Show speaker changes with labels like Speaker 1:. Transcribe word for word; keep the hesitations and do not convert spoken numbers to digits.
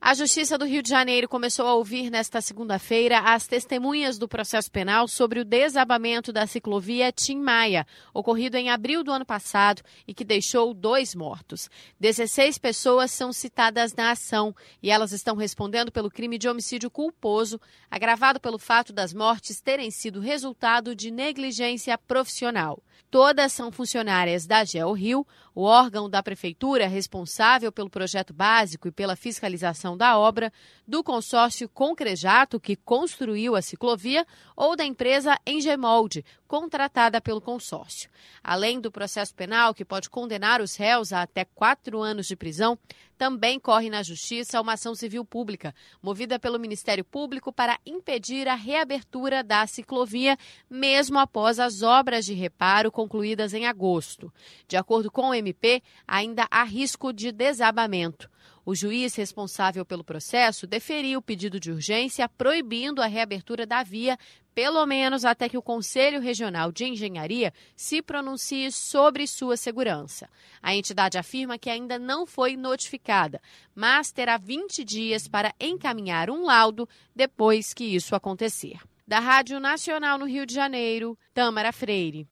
Speaker 1: A Justiça do Rio de Janeiro começou a ouvir nesta segunda-feira as testemunhas do processo penal sobre o desabamento da ciclovia Tim Maia, ocorrido em abril do ano passado e que deixou dois mortos. dezesseis pessoas são citadas na ação e elas estão respondendo pelo crime de homicídio culposo, agravado pelo fato das mortes terem sido resultado de negligência profissional. Todas são funcionárias da GeoRio, o órgão da Prefeitura responsável pelo projeto básico e pela fiscalização da obra, do consórcio Concrejato, que construiu a ciclovia, ou da empresa Engemolde, contratada pelo consórcio. Além do processo penal, que pode condenar os réus a até quatro anos de prisão, também corre na Justiça uma ação civil pública, movida pelo Ministério Público para impedir a reabertura da ciclovia, mesmo após as obras de reparo concluídas em agosto. De acordo com o M P, ainda há risco de desabamento. O juiz responsável pelo processo deferiu o pedido de urgência, proibindo a reabertura da via, pelo menos até que o Conselho Regional de Engenharia se pronuncie sobre sua segurança. A entidade afirma que ainda não foi notificada, mas terá vinte dias para encaminhar um laudo depois que isso acontecer. Da Rádio Nacional no Rio de Janeiro, Tâmara Freire.